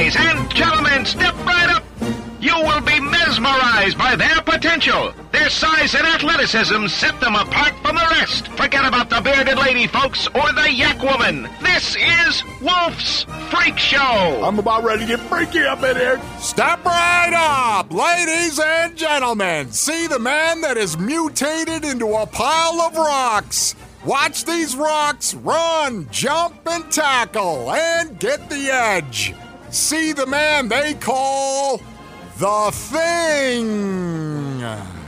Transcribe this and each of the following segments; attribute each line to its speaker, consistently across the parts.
Speaker 1: Ladies and gentlemen, step right up. You will be mesmerized by their potential. Their size and athleticism set them apart from the rest. Forget about the bearded lady, folks, or the yak woman. This is Wolf's Freak Show.
Speaker 2: I'm about ready to get freaky up in here.
Speaker 3: Step right up, ladies and gentlemen. See the man that is mutated into a pile of rocks. Watch these rocks run, jump, and tackle, and get the edge. See the man they call The Thing.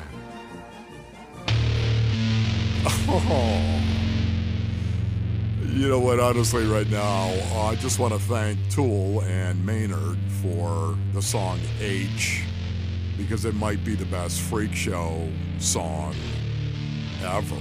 Speaker 3: Oh. You know what, honestly, right now, I just want to thank Tool and Maynard for the song H, because it might be the best Freak Show song ever.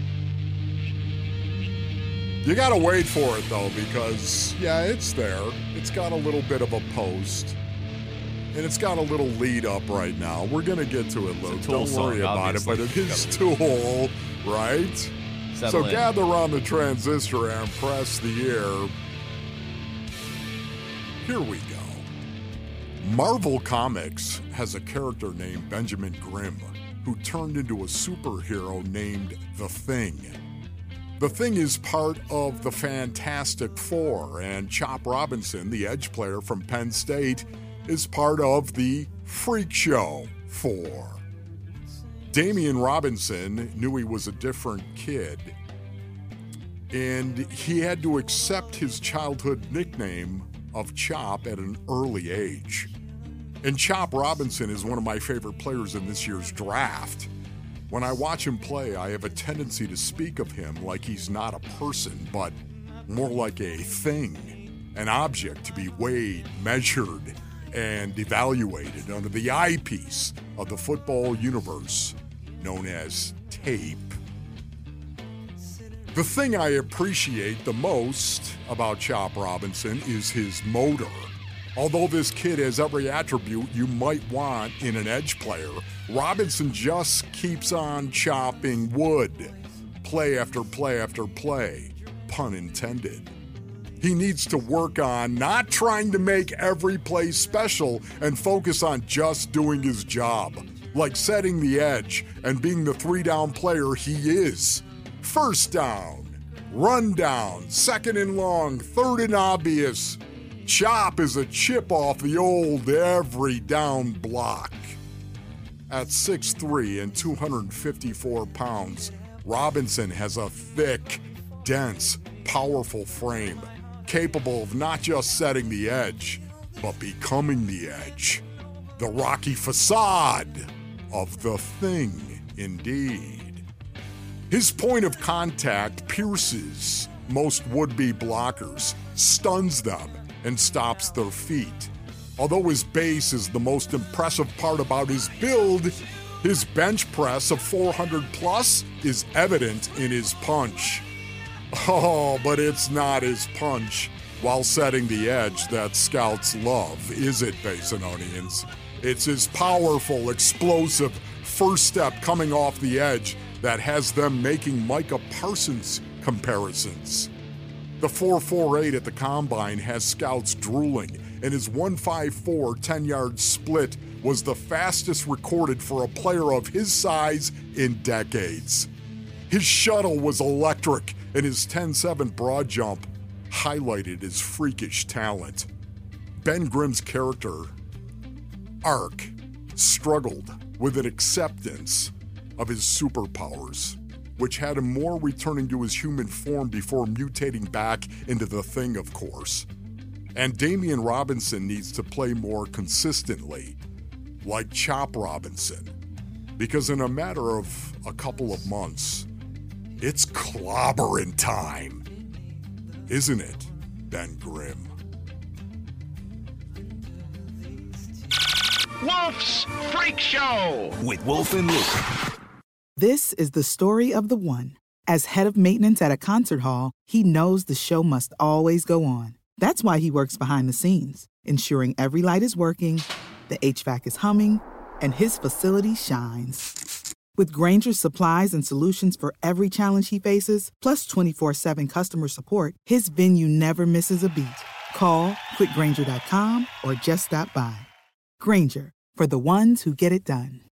Speaker 3: You gotta wait for it, though, because, yeah, it's there. It's got a little bit of a post, and it's got a little lead up right now. We're gonna get to it, Lou. Don't worry about it, but it is Tool, right? So gather around the transistor and press the air. Here we go. Marvel Comics has a character named Benjamin Grimm who turned into a superhero named The Thing. The Thing is part of the Fantastic Four, and Chop Robinson, the edge player from Penn State, is part of the Freak Show 4. Damian Robinson knew he was a different kid, and he had to accept his childhood nickname of Chop at an early age. And Chop Robinson is one of my favorite players in this year's draft. When I watch him play, I have a tendency to speak of him like he's not a person, but more like a thing, an object to be weighed, measured, and evaluated under the eyepiece of the football universe known as tape. The thing I appreciate the most about Chop Robinson is his motor. Although this kid has every attribute you might want in an edge player, Robinson just keeps on chopping wood. Play after play after play. Pun intended. He needs to work on not trying to make every play special and focus on just doing his job, like setting the edge and being the 3-down player he is. First down, run down, second and long, third and obvious. Chop is a chip off the old every down block. At 6'3" and 254 pounds, Robinson has a thick, dense, powerful frame, capable of not just setting the edge, but becoming the edge. The rocky facade of the thing, indeed. His point of contact pierces most would-be blockers, stuns them, and stops their feet. Although his base is the most impressive part about his build, his bench press of 400 plus is evident in his punch. Oh, but it's not his punch while setting the edge that scouts love, is it, Basinonians? It's his powerful, explosive first step coming off the edge that has them making Micah Parsons comparisons. The 4.48 at the Combine has scouts drooling, and his 1.54 10-yard split was the fastest recorded for a player of his size in decades. His shuttle was electric, and his 10.7 broad jump highlighted his freakish talent. Ben Grimm's character, Ark, struggled with an acceptance of his superpowers, which had him more returning to his human form before mutating back into the thing, of course. And Damian Robinson needs to play more consistently, like Chop Robinson, because in a matter of a couple of months, it's clobbering time. Isn't it, Ben Grimm?
Speaker 1: Wolf's Freak Show
Speaker 4: with Wolf and Luke.
Speaker 5: This is the story of the one. As head of maintenance at a concert hall, he knows the show must always go on. That's why he works behind the scenes, ensuring every light is working, the HVAC is humming, and his facility shines. With Grainger's supplies and solutions for every challenge he faces, plus 24/7 customer support, his venue never misses a beat. Call quickgranger.com or just stop by. Granger, for the ones who get it done.